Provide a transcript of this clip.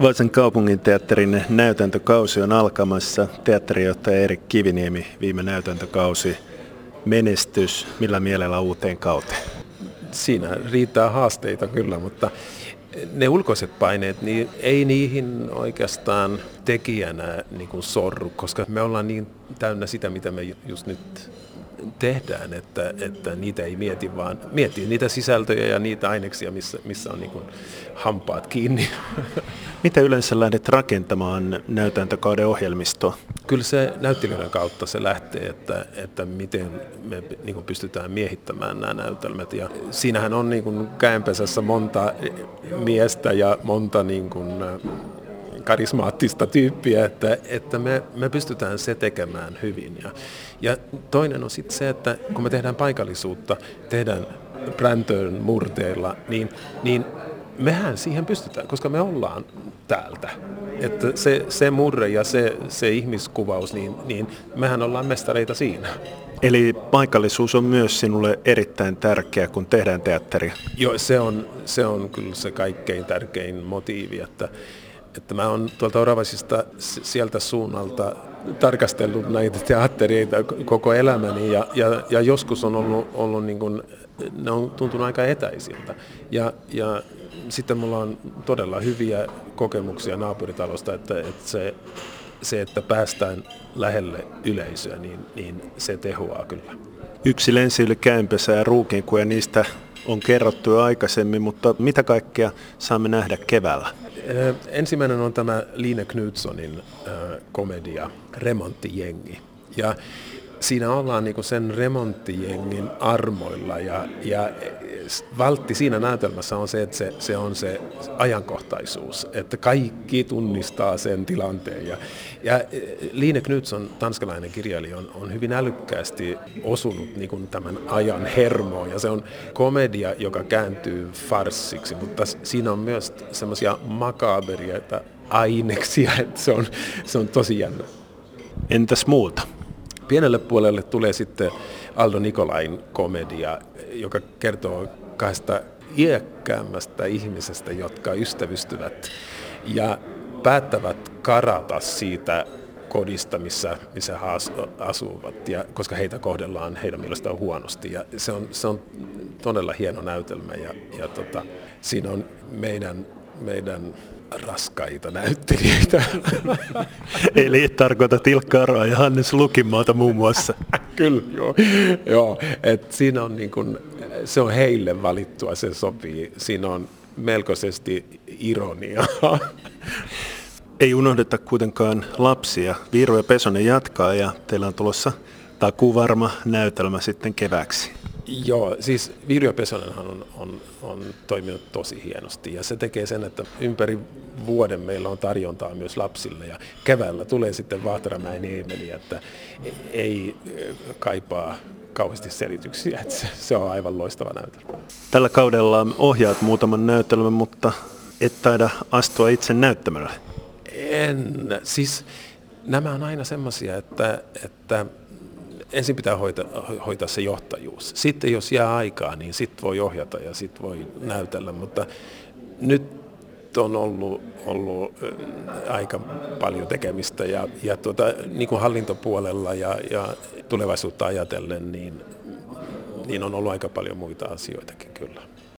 Vaasan kaupunginteatterin näytäntökausi on alkamassa. Teatterijohtaja Erik Kiviniemi, viime näytäntökausi, menestys, millä mielellä uuteen kauteen? Siinä riittää haasteita kyllä, mutta ne ulkoiset paineet, niin ei niihin oikeastaan tekijänä niin kuin sorru, koska me ollaan niin täynnä sitä, mitä me just nyt tehdään, että niitä ei mieti, vaan miettii niitä sisältöjä ja niitä aineksia, missä on niin kuin hampaat kiinni. Mitä yleensä lähdet rakentamaan näytäntökauden ohjelmistoa? Kyllä se näyttelijöiden kautta se lähtee, että miten me niin kuin pystytään miehittämään nämä näytelmät. Ja siinähän on niin kuin käenpesässä monta miestä ja monta niin kuin karismaattista tyyppiä, että me pystytään se tekemään hyvin. Ja toinen on sitten se, että kun me tehdään paikallisuutta, tehdään Brantön murteilla, niin mehän siihen pystytään, koska me ollaan täältä. Että se murre ja se ihmiskuvaus, niin mehän ollaan mestareita siinä. Eli paikallisuus on myös sinulle erittäin tärkeä, kun tehdään teatteria? Joo, se on kyllä se kaikkein tärkein motiivi, että mä oon tuolta Oravasista sieltä suunnalta tarkastellut näitä teattereita koko elämäni ja joskus on ollut niin kuin, ne on tuntunut aika etäisiltä. Ja sitten mulla on todella hyviä kokemuksia naapuritalosta, että että päästään lähelle yleisöä, niin se tehoaa kyllä. Yksi lensi yli Käenpesää ja Ruukinkuja, ja niistä on kerrottu jo aikaisemmin, mutta mitä kaikkea saamme nähdä keväällä? Ensimmäinen on tämä Line Knutsonin komedia Remonttijengi. Ja siinä ollaan niinku sen remonttijengin armoilla ja valtti siinä näytelmässä on se, että se on se ajankohtaisuus, että kaikki tunnistaa sen tilanteen. Ja Line Knutsson, tanskalainen kirjailija, on hyvin älykkäästi osunut niinku tämän ajan hermoon, ja se on komedia, joka kääntyy farssiksi, mutta siinä on myös semmoisia makaberieita aineksia, että se on tosi jännä. Entäs muuta? Pienelle puolelle tulee sitten Aldo Nikolain komedia, joka kertoo kahdesta iäkkäämmästä ihmisestä, jotka ystävystyvät ja päättävät karata siitä kodista, missä he asuvat, koska heitä kohdellaan heidän mielestään huonosti. Ja se on todella hieno näytelmä ja siinä on meidän raskaita näyttelijöitä. Eli tarkoitat Ilkka Aroa ja Hannes Lukinmaata muun muassa. Kyllä, joo. Et siinä on niin kun, se on heille valittua, se sopii. Siinä on melkoisesti ironiaa. Ei unohdeta kuitenkaan lapsia. Viiro ja Pesonen jatkaa ja teillä on tulossa takuvarma näytelmä sitten kevääksi. Joo, siis Viiro ja Pesonenhan on toiminut tosi hienosti ja se tekee sen, että ympäri vuoden meillä on tarjontaa myös lapsille ja keväällä tulee sitten Vaahtaramäen Eemeli, että ei kaipaa kauheasti selityksiä, että se on aivan loistava näytelmä. Tällä kaudella ohjaat muutaman näytelmän, mutta et taida astua itse näyttämölle. Siis nämä on aina semmoisia, että ensin pitää hoitaa se johtajuus. Sitten jos jää aikaa, niin sitten voi ohjata ja sitten voi näytellä, mutta nyt on ollut aika paljon tekemistä ja niin kuin hallintopuolella ja tulevaisuutta ajatellen, niin on ollut aika paljon muita asioitakin kyllä.